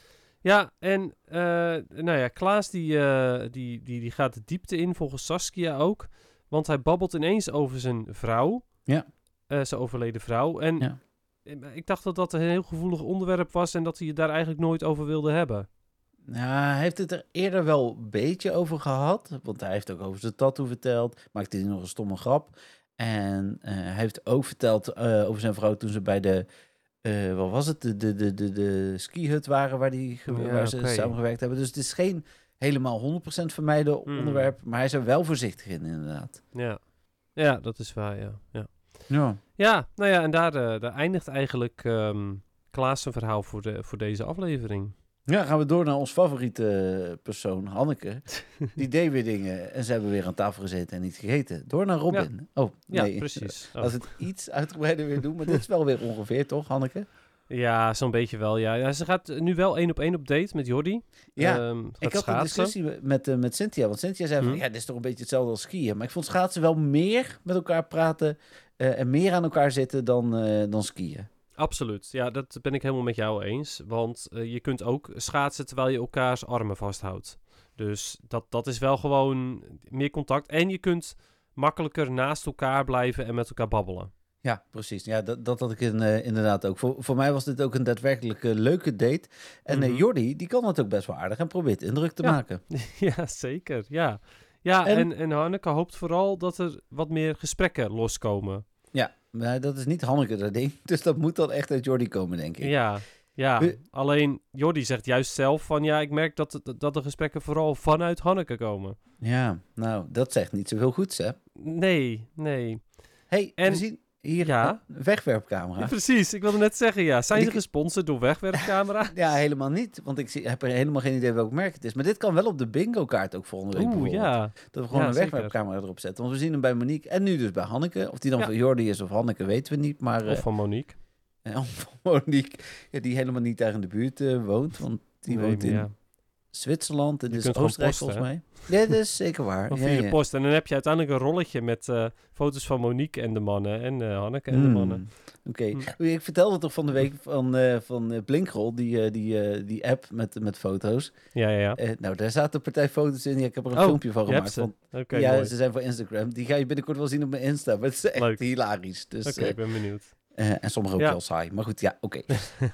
Ja, en uh, nou ja, Klaas die, uh, die, die, die gaat de diepte in, volgens Saskia ook. Want hij babbelt ineens over zijn vrouw. Ja. Uh, zijn overleden vrouw. En... Ja. Ik dacht dat dat een heel gevoelig onderwerp was en dat hij het daar eigenlijk nooit over wilde hebben. Nou, hij heeft het er eerder wel een beetje over gehad. Want hij heeft ook over zijn tattoo verteld. Maakte hij nog een stomme grap. En uh, hij heeft ook verteld uh, over zijn vrouw toen ze bij de... Uh, wat was het? De, de, de, de, de skihut waren waar, die, ja, waar ze okay. samengewerkt hebben. Dus het is geen helemaal honderd procent vermijden mm. onderwerp. Maar hij is er wel voorzichtig in, inderdaad. Ja, ja dat is waar, ja. ja. Ja. Ja, nou ja, en daar, uh, daar eindigt eigenlijk um, Klaas zijn verhaal voor, de, voor deze aflevering. Ja, gaan we door naar ons favoriete persoon, Hanneke. Die deed weer dingen en ze hebben weer aan tafel gezeten en niet gegeten. Door naar Robin. Ja. Oh, nee. Ja, precies. Oh. Als het iets uitgebreider weer doen, maar dit is wel weer ongeveer, toch, Hanneke? Ja, zo'n beetje wel, ja. ja. Ze gaat nu wel één op één op date met Jordi. Ja, um, ik had schaatsen. een discussie met, uh, met Cynthia. Want Cynthia zei van, hmm. ja, dit is toch een beetje hetzelfde als skiën. Maar ik vond schaatsen wel meer met elkaar praten uh, en meer aan elkaar zitten dan, uh, dan skiën. Absoluut, ja, dat ben ik helemaal met jou eens. Want uh, je kunt ook schaatsen terwijl je elkaars armen vasthoudt. Dus dat, dat is wel gewoon meer contact. En je kunt makkelijker naast elkaar blijven en met elkaar babbelen. Ja, precies. Ja, dat, dat had ik in, uh, inderdaad ook. Voor, voor mij was dit ook een daadwerkelijk uh, leuke date. En mm-hmm. uh, Jordi, die kan het ook best wel aardig en probeert indruk te ja. maken. Ja, zeker. Ja, ja en, en, en Hanneke hoopt vooral dat er wat meer gesprekken loskomen. Ja, maar dat is niet Hanneke dat ding. Dus dat moet dan echt uit Jordi komen, denk ik. Ja, ja. Uh, alleen Jordi zegt juist zelf van... ja, ik merk dat, dat de gesprekken vooral vanuit Hanneke komen. Ja, nou, dat zegt niet zoveel goeds, hè? Nee, nee. Hey, en... we zien... Hier, ja. een wegwerpcamera. Ja, precies, ik wilde net zeggen, ja. Zijn ze gesponsord door wegwerpcamera? Ja, helemaal niet. Want ik zie, heb er helemaal geen idee welk merk het is. Maar dit kan wel op de bingo-kaart ook volgende week. Oeh, ja. Dat we gewoon ja, een wegwerpcamera erop zetten. Want we zien hem bij Monique en nu dus bij Hanneke. Of die dan ja. van Jordi is of Hanneke, weten we niet. Maar, of van Monique. Uh, of van Monique, ja, die helemaal niet daar in de buurt uh, woont. Want die nee, woont in... Ja. Zwitserland, dit Je is kunt gewoon Oostenrijk posten, volgens mij. Ja, dat is zeker waar. Of Ja, via de ja. post. En dan heb je uiteindelijk een rolletje met uh, foto's van Monique en de mannen. En uh, Hanneke en de Hmm, mannen. Oké. Hmm. Ik vertelde toch van de week van, uh, van uh, Blinkrol, die, uh, die, uh, die app met, met foto's. Ja, ja, ja. Uh, nou, daar zaten een partij foto's in. Ja, ik heb er een Oh, filmpje van je hebt gemaakt. ze. Van, Oké, ja, mooi. ze zijn voor Instagram. Die ga je binnenkort wel zien op mijn Insta. Maar het is echt Leuk. hilarisch. Dus, Oké, uh, ik ben benieuwd. uh, en sommige ook Ja. wel saai. Maar goed, ja, oké.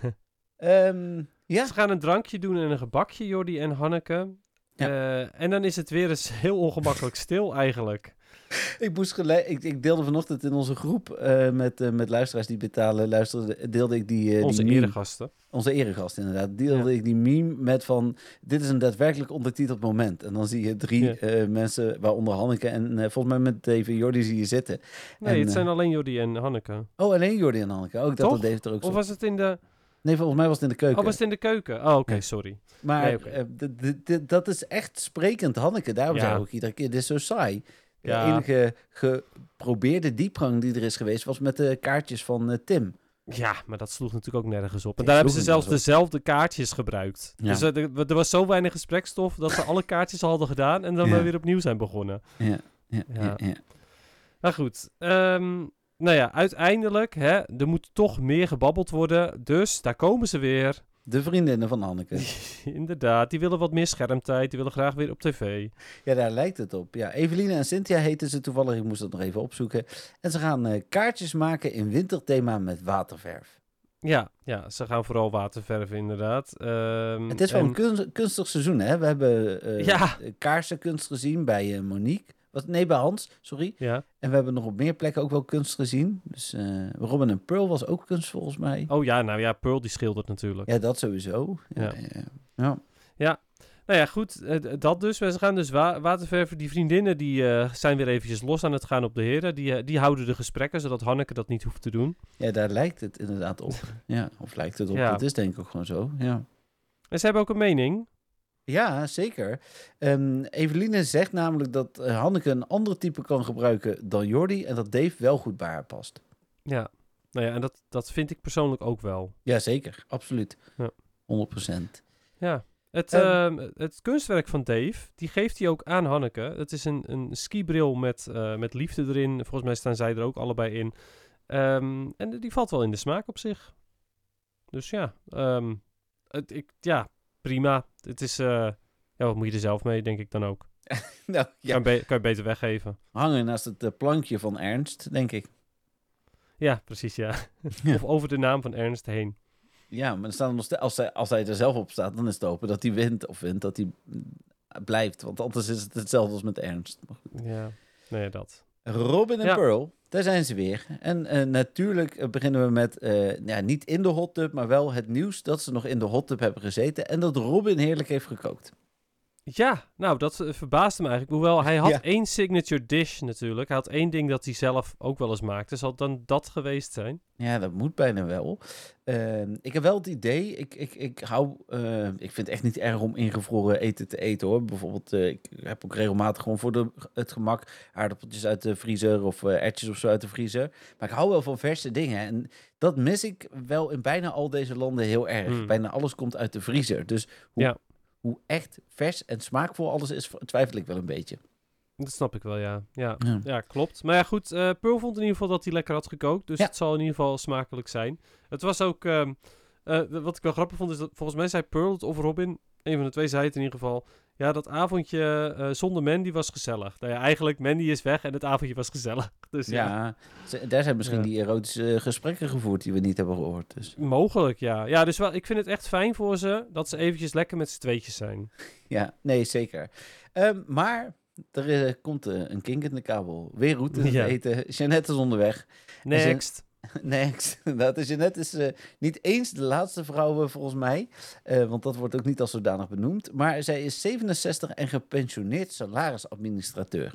Okay. um, ja. Ze gaan een drankje doen en een gebakje, Jordi en Hanneke. Ja. Uh, en dan is het weer eens heel ongemakkelijk stil eigenlijk. Ik moest gelijk, ik, ik deelde vanochtend in onze groep uh, met, uh, met luisteraars die betalen, luisterde, deelde ik die, uh, Onze die meme. eregasten. Onze eregast inderdaad. Deelde Ja. ik die meme met van, dit is een daadwerkelijk ondertiteld moment. En dan zie je drie Ja. uh, mensen, waaronder Hanneke en uh, volgens mij met Dave en Jordi zie je zitten. Nee, en, het uh, zijn alleen Jordi en Hanneke. Oh, alleen Jordi en Hanneke. Ook dat Toch? Dave er ook zo. Of was het in de... Nee, volgens mij was het in de keuken. Oh, was het in de keuken? Oh, oké, okay, Ja. sorry. Maar Nee, okay. uh, d- d- d- dat is echt sprekend, Hanneke. Daarom Ja. zei ik ook iedere keer, dit is zo saai. Ja. De enige geprobeerde diepgang die er is geweest, was met de kaartjes van uh, Tim. Ja, maar dat sloeg natuurlijk ook nergens op. En Nee, daar hebben sloeg ze zelfs nergens dezelfde kaartjes gebruikt. Ja. Dus er, er was zo weinig gesprekstof dat ze alle kaartjes al hadden gedaan en dan Ja. maar weer opnieuw zijn begonnen. Ja, ja, Ja. ja. ja. Maar goed, um, nou ja, uiteindelijk, hè, er moet toch meer gebabbeld worden. Dus daar komen ze weer. De vriendinnen van Hanneke. Inderdaad, die willen wat meer schermtijd. Die willen graag weer op tv. Ja, daar lijkt het op. Ja, Eveline en Cynthia heten ze toevallig. Ik moest dat nog even opzoeken. En ze gaan uh, kaartjes maken in winterthema met waterverf. Ja, ja, ze gaan vooral waterverven inderdaad. Um, Het is wel en... een kunst, kunstig seizoen, hè? We hebben uh, Ja. kaarsenkunst gezien bij uh, Monique. Wat, nee, bij Hans, sorry. Ja. En we hebben nog op meer plekken ook wel kunst gezien. Dus uh, Robin en Pearl was ook kunst volgens mij. Oh ja, nou ja, Pearl die schildert natuurlijk. Ja, dat sowieso. Ja, Ja. ja. ja. Ja, nou ja, goed, uh, dat dus. We gaan dus wa- waterverven. Die vriendinnen die uh, zijn weer eventjes los aan het gaan op de heren. Die, uh, die houden de gesprekken, zodat Hanneke dat niet hoeft te doen. Ja, daar lijkt het inderdaad op. Ja, of lijkt het op. Ja. Dat is denk ik ook gewoon zo, ja. En ze hebben ook een mening. Ja, zeker. Um, Eveline zegt namelijk dat uh, Hanneke een ander type kan gebruiken dan Jordi en dat Dave wel goed bij haar past. Ja, nou ja, en dat, dat vind ik persoonlijk ook wel. Ja, zeker. Absoluut. Ja. honderd procent. Ja. Het, Um, uh, het kunstwerk van Dave, die geeft hij ook aan Hanneke. Het is een, een skibril met, uh, met liefde erin. Volgens mij staan zij er ook allebei in. Um, en die valt wel in de smaak op zich. Dus ja, um, het, ik, ja, prima. Het is, uh, ja, wat moet je er zelf mee, denk ik dan ook. nou, ja. Kan, be- kan je beter weggeven. Hangen naast het uh, plankje van Ernst, denk ik. Ja, precies, ja. Ja. Of over de naam van Ernst heen. Ja, maar dan staan er nog steeds, als, hij, als hij er zelf op staat, dan is het hopen dat hij wint of wint, dat hij blijft. Want anders is het hetzelfde als met Ernst. Ja, nee, dat. Robin en Ja. Pearl, daar zijn ze weer. En uh, natuurlijk uh, beginnen we met, uh, ja, niet in de hot tub, maar wel het nieuws dat ze nog in de hot tub hebben gezeten. En dat Robin heerlijk heeft gekookt. Ja, nou, dat uh, verbaasde me eigenlijk. Hoewel, hij had Ja. één signature dish natuurlijk. Hij had één ding dat hij zelf ook wel eens maakte. Zal het dan dat geweest zijn? Ja, dat moet bijna wel. Uh, ik heb wel het idee, ik, ik, ik hou, uh, ik vind het echt niet erg om ingevroren eten te eten hoor. Bijvoorbeeld, uh, ik heb ook regelmatig gewoon voor de, het gemak aardappeltjes uit de vriezer of uh, erwtjes of zo uit de vriezer. Maar ik hou wel van verse dingen en dat mis ik wel in bijna al deze landen heel erg. Hmm. Bijna alles komt uit de vriezer. Dus hoe, Ja. hoe echt vers en smaakvol alles is, twijfel ik wel een beetje. Dat snap ik wel, ja. Ja, Ja. ja klopt. Maar ja, goed. uh, Pearl vond in ieder geval dat hij lekker had gekookt. Dus Ja. het zal in ieder geval smakelijk zijn. Het was ook... Um, uh, wat ik wel grappig vond, is dat volgens mij zei Pearl het of Robin... Een van de twee zei het in ieder geval... Ja, dat avondje uh, zonder Mandy was gezellig. Nou ja, eigenlijk Mandy is weg en het avondje was gezellig. Dus ja, Ja, ze- daar zijn misschien Ja. die erotische gesprekken gevoerd die we niet hebben gehoord. Dus. mogelijk, ja. Ja, dus wel, ik vind het echt fijn voor ze dat ze eventjes lekker met z'n tweetjes zijn. Ja, nee, zeker. Um, maar er uh, komt uh, een kink in de kabel. Weer route in Ja. het eten. Jeannette is onderweg. Next. Next. Dat is Jeannette is uh, niet eens de laatste vrouw uh, volgens mij. Uh, want dat wordt ook niet als zodanig benoemd. Maar zij is zevenenzestig en gepensioneerd salarisadministrateur.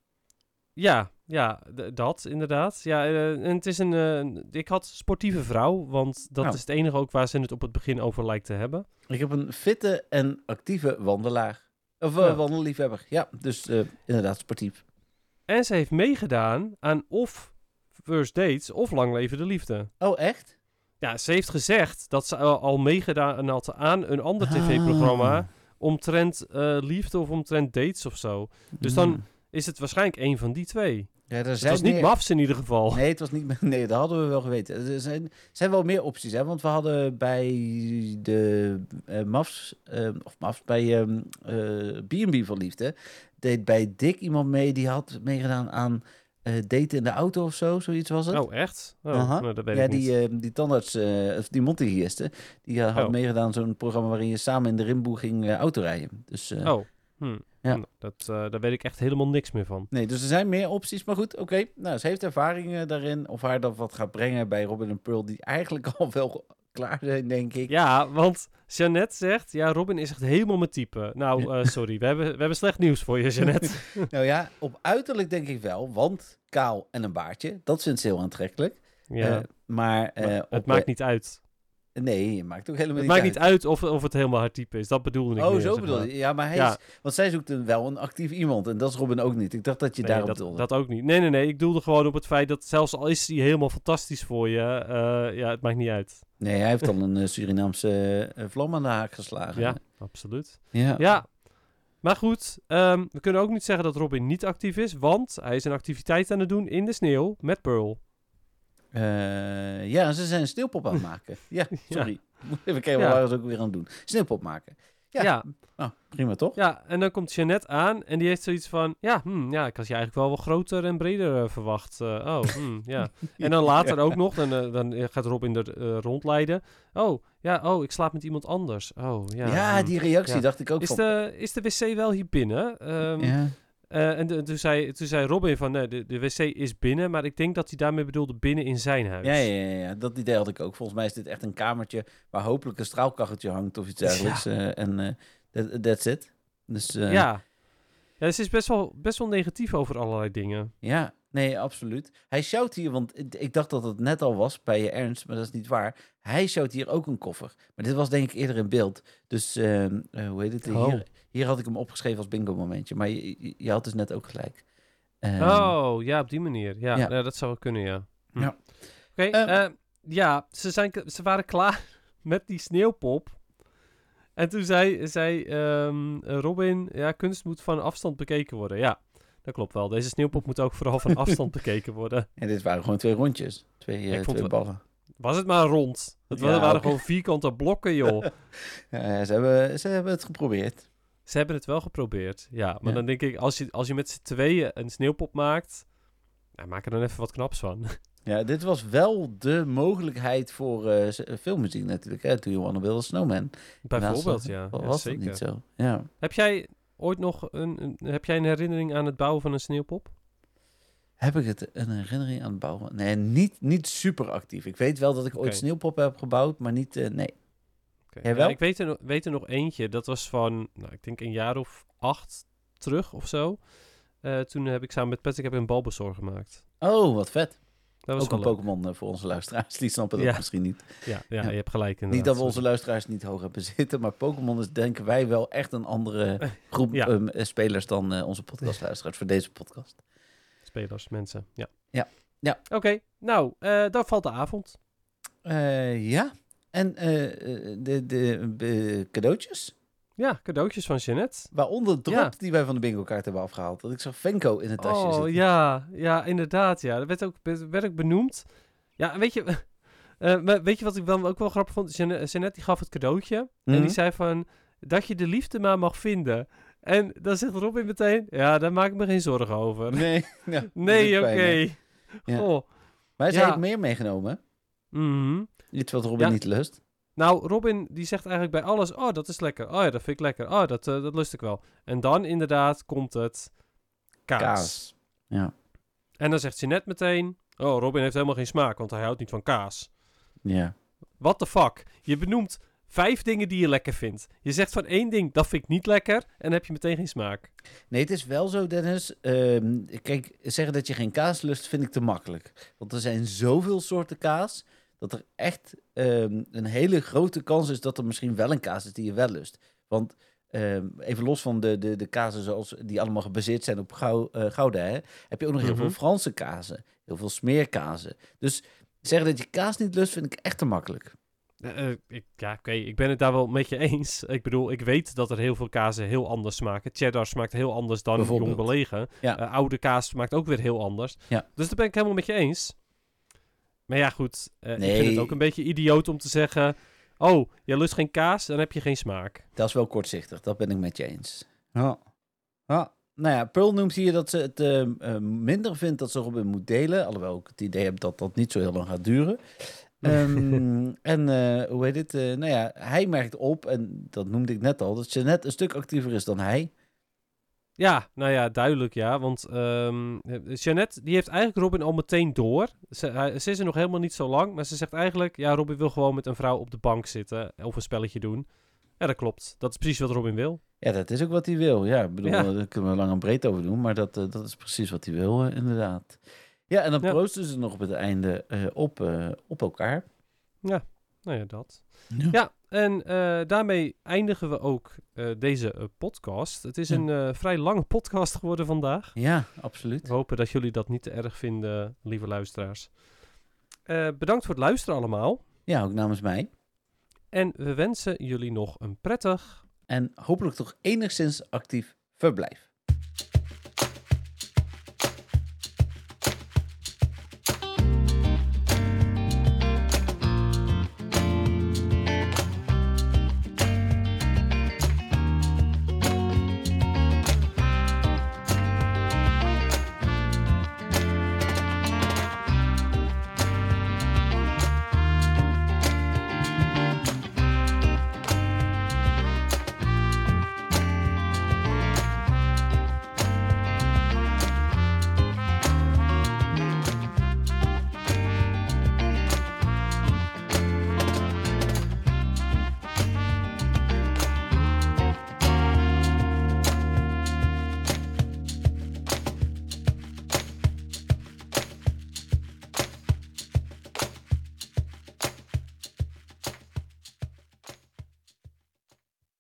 Ja, ja, d- dat inderdaad. Ja, uh, en het is een... Uh, ik had sportieve vrouw, want dat Nou. is het enige ook waar ze het op het begin over lijkt te hebben. Ik heb een fitte en actieve wandelaar. Of uh, Ja. wandelliefhebber. Ja, dus uh, inderdaad sportief. En ze heeft meegedaan aan of First Dates of Lang Leven de Liefde. Oh, echt? Ja, ze heeft gezegd dat ze al al meegedaan had aan een ander tv-programma... Ah. omtrent uh, liefde of omtrent dates of zo. Dus dan Hmm. is het waarschijnlijk één van die twee. Ja, er Het zijn was niet meer- Mavs in ieder geval. Nee, het was niet. Nee, dat hadden we wel geweten. Er zijn, er zijn wel meer opties, hè? Want we hadden bij de uh, Mavs, uh, of Mavs, bij um, uh, B en B voor Liefde, deed bij Dick iemand mee die had meegedaan aan uh, daten in de auto of zo, zoiets was het. Oh, echt? Oh, Aha. nou, dat weet ja, ik niet. die, uh, die tandarts, uh, of die mondhygiëniste, die uh, had Oh. meegedaan aan zo'n programma waarin je samen in de rimboe ging uh, autorijden. Dus, uh, Oh, hm. Ja. Nou, dat, uh, daar weet ik echt helemaal niks meer van. Nee, dus er zijn meer opties. Maar goed, oké. Okay. Nou, ze heeft ervaring daarin. Of haar dat wat gaat brengen bij Robin en Pearl, die eigenlijk al wel klaar zijn, denk ik. Ja, want Jeannette zegt, ja, Robin is echt helemaal mijn type. Nou, uh, sorry, we hebben, we hebben slecht nieuws voor je, Jeannette. Nou ja, op uiterlijk denk ik wel, want kaal en een baardje, dat vindt ze heel aantrekkelijk. Ja, Uh, maar uh, maar op, het maakt niet uit. Nee, het maakt ook helemaal Het niet maakt uit. niet uit of, of het helemaal haar type is. Dat bedoelde ik Oh, meer, zo zeg bedoel maar. je. Ja, maar hij Ja. is... Want zij zoekt een, wel een actief iemand. En dat is Robin ook niet. Ik dacht dat je Nee, daarop dat, bedoelde. dat ook niet. Nee, nee, nee. Ik doelde gewoon op het feit dat zelfs al is hij helemaal fantastisch voor je, uh, ja, het maakt niet uit. Nee, hij heeft al een uh, Surinaamse uh, vlam aan de haak geslagen. Ja, absoluut. Ja. Ja, maar goed. Um, we kunnen ook niet zeggen dat Robin niet actief is, want hij is een activiteit aan het doen in de sneeuw met Pearl. Uh, ja, ze zijn een sneeuwpop aan het maken. Ja, sorry. Ja. Even kijken, Ja. wat waren ze ook weer aan het doen? Sneeuwpop maken. Ja, Ja. Oh, prima toch? Ja, en dan komt Jeannette aan en die heeft zoiets van... Ja, hm, ja ik had je eigenlijk wel wat groter en breder uh, verwacht. Uh, oh, hm, ja. En dan later ook nog, dan, uh, dan gaat Robin er uh, rondleiden. Oh, ja, oh, ik slaap met iemand anders. Oh, ja. Ja, hm. die reactie Ja. dacht ik ook Is van... de, is de wc wel hier binnen? Um, Ja. uh, en de, toen, zei, toen zei Robin van... Nee, de, de wc is binnen, maar ik denk dat hij daarmee bedoelde binnen in zijn huis. Ja, ja, ja, ja, dat idee had ik ook. Volgens mij is dit echt een kamertje waar hopelijk een straalkacheltje hangt of iets dergelijks. Ja. Uh, en uh, that, that's it. Dus, uh, ja. Ja, dus het is best wel, best wel negatief over allerlei dingen. Ja, nee, absoluut. Hij sjouwt hier, want ik dacht dat het net al was bij je Ernst, maar dat is niet waar. Hij sjouwt hier ook een koffer. Maar dit was denk ik eerder in beeld. Dus, uh, uh, hoe heet het? Oh. Hier, hier had ik hem opgeschreven als bingo momentje. Maar je, je, je had dus net ook gelijk. Um, oh, ja, op die manier. Ja, ja. ja dat zou wel kunnen, ja. Hm. Ja. Oké, okay, um, uh, ja, ze, zijn, ze waren klaar met die sneeuwpop. En toen zei, zei um, Robin, ja, kunst moet van afstand bekeken worden. Ja, dat klopt wel. Deze sneeuwpop moet ook vooral van afstand bekeken worden. En dit waren gewoon twee rondjes. Twee, uh, twee ballen. Was het maar rond? Het ja, waren okay. gewoon vierkante blokken, joh. Ja, ze, hebben, ze hebben het geprobeerd. Ze hebben het wel geprobeerd, ja. Maar ja. dan denk ik, als je, als je met z'n tweeën een sneeuwpop maakt... Ja, maak er dan even wat knaps van. Ja, dit was wel de mogelijkheid voor uh, filmmuziek natuurlijk. Hè? Do You Wanna Build a Snowman? Bijvoorbeeld, ja. Was ja, dat zeker. niet zo? Ja. Heb jij ooit nog een, een, heb jij een herinnering aan het bouwen van een sneeuwpop? Heb ik het een herinnering aan het bouwen? Nee, niet, niet super actief. Ik weet wel dat ik okay. ooit sneeuwpoppen heb gebouwd, maar niet, uh, nee. Okay. Jij wel? Ja, ik weet er, weet er nog eentje. Dat was van, nou, ik denk een jaar of acht terug of zo. Uh, toen heb ik samen met Patrick heb ik een Bulbasaur gemaakt. Oh, wat vet. Dat was ook een Pokémon uh, voor onze luisteraars. Die snappen dat ja. misschien niet. Ja, ja, ja, je hebt gelijk inderdaad. Niet dat we onze luisteraars niet hoog hebben zitten, maar Pokémon is denken wij wel echt een andere groep ja. um, spelers dan uh, onze podcastluisteraars voor deze podcast. Spelers, mensen, ja. Ja. ja. Oké, okay, nou, uh, dan valt de avond. Uh, ja, en uh, de, de, de cadeautjes? Ja, cadeautjes van Jeannette. Waaronder drop ja. die wij van de bingo kaart hebben afgehaald. Dat ik zag Venko in het tasje oh, zitten. Ja, ja, inderdaad. Ja. Dat werd ook, werd ook benoemd. Ja, weet je, uh, weet je wat ik dan ook wel grappig vond? Jeannette die gaf het cadeautje. Mm-hmm. En die zei van, dat je de liefde maar mag vinden. En dan zegt Robin meteen, ja, daar maak ik me geen zorgen over. Nee, ja, nee, oké. Okay. Ja. Oh. Maar hij ja. heeft meer meegenomen. Mm-hmm. Iets wat Robin ja. niet lust. Nou, Robin die zegt eigenlijk bij alles... Oh, dat is lekker. Oh ja, dat vind ik lekker. Oh, dat, uh, dat lust ik wel. En dan inderdaad komt het kaas. Kaas, ja. En dan zegt Jeannette meteen... Oh, Robin heeft helemaal geen smaak, want hij houdt niet van kaas. Ja. What the fuck? Je benoemt vijf dingen die je lekker vindt. Je zegt van één ding, dat vind ik niet lekker... en dan heb je meteen geen smaak. Nee, het is wel zo, Dennis. Uh, kijk, zeggen dat je geen kaas lust vind ik te makkelijk. Want er zijn zoveel soorten kaas... dat er echt um, een hele grote kans is dat er misschien wel een kaas is die je wel lust. Want um, even los van de, de, de kazen zoals die allemaal gebaseerd zijn op gou, uh, Gouda, hè, heb je ook nog heel mm-hmm. veel Franse kazen, heel veel smeerkazen. Dus zeggen dat je kaas niet lust vind ik echt te makkelijk. Uh, ik, ja, oké, okay, ik ben het daar wel met je eens. Ik bedoel, ik weet dat er heel veel kazen heel anders smaken. Cheddar smaakt heel anders dan jong belegen. Ja. Uh, oude kaas smaakt ook weer heel anders. Ja. Dus daar ben ik helemaal met je eens. Maar ja, goed. Uh, nee. Ik vind het ook een beetje idioot om te zeggen... Oh, je lust geen kaas, dan heb je geen smaak. Dat is wel kortzichtig, dat ben ik met je eens. Ja. Ja. Nou ja, Pearl noemt hier dat ze het uh, uh, minder vindt dat ze Robin moet delen. Alhoewel ik het idee heb dat dat niet zo heel lang gaat duren. um, en uh, hoe heet het? Uh, nou ja, hij merkt op, en dat noemde ik net al, dat Jeanette een stuk actiever is dan hij. Ja, nou ja, duidelijk ja. Want um, Jeanette, die heeft eigenlijk Robin al meteen door. Ze, hij, ze is er nog helemaal niet zo lang, maar ze zegt eigenlijk... Ja, Robin wil gewoon met een vrouw op de bank zitten of een spelletje doen. Ja, dat klopt. Dat is precies wat Robin wil. Ja, dat is ook wat hij wil. Ja, ik bedoel, ja. daar kunnen we lang en breed over doen, maar dat, uh, dat is precies wat hij wil, uh, inderdaad. Ja, en dan ja. proosten ze nog op het einde uh, op, uh, op elkaar. Ja, nou ja, dat. Ja, ja en uh, daarmee eindigen we ook uh, deze uh, podcast. Het is ja. een uh, vrij lange podcast geworden vandaag. Ja, absoluut. We hopen dat jullie dat niet te erg vinden, lieve luisteraars. Uh, bedankt voor het luisteren allemaal. Ja, ook namens mij. En we wensen jullie nog een prettig... en hopelijk toch enigszins actief verblijf.